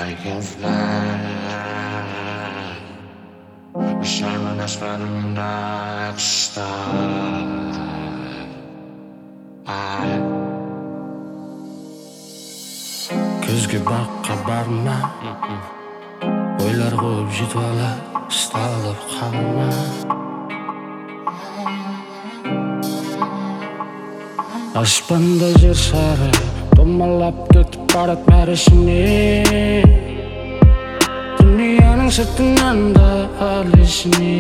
I can fly. Wish I were not spending like star. Көзге баққа барма, ойлар қойып жетіп ала, ұсталып қалма. Аспанда жер шары домалап кетіп барат мәресіне, дүнияның сыртынан да әлесіне.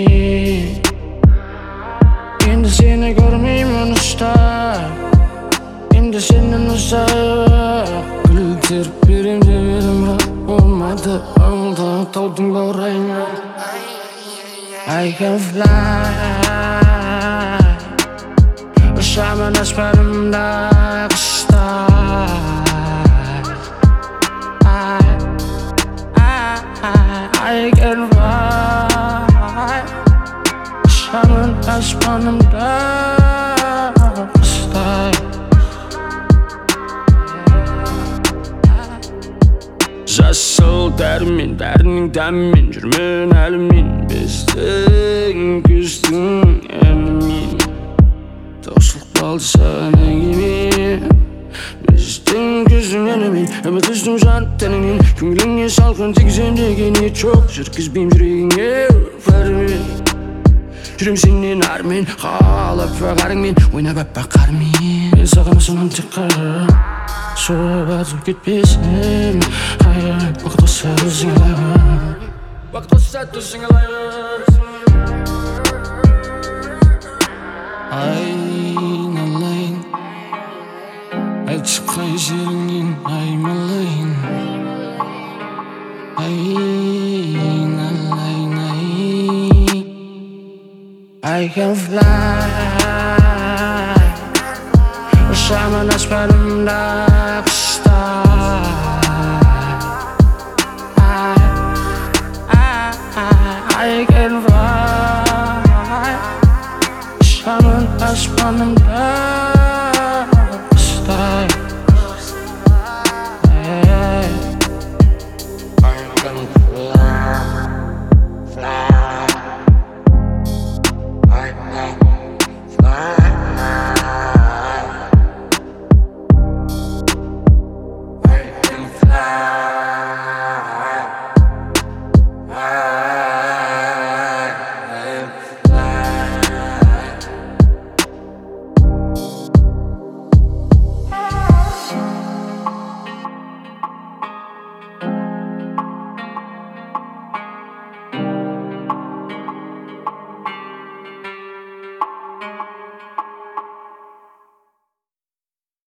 Енді сені көрмеймін ұстап, енді сенен ұзақ гүлдеріп берем деп едім, бірақ болмады. Ауылда таудың баурайына I can fly. Ұшамын аспанымда қыста. I can fly. Ұшамын аспанымда қыста. Жасыл дәрімен, дәрінің дәмімен жүрмін әлімен, біздің күздің әнімен. Таусылып қалды саған әңгіме, біздің күздің әнімен. Үміт үздім жан тәніңнен, көңіліңе салқын тигізем деген ниет жоқ. Жеткізбеймін жүрегіңе бәрімен, жүрем сенен армен, қалап қарыңмен, ойнап аппақ қармен. Мен саған осынан тек қарам, соғып атып кетпесін. Уақыт болса өзіңе лайық, уақыт болса өзіңе лайық. Айналайын, айтшы қай жеріңнен аймалайын. Айналайын, I can fly. Ұшамын аспанымда қыста. I can fly. Ұшамын аспанымда қыста. I can fly. I can fly.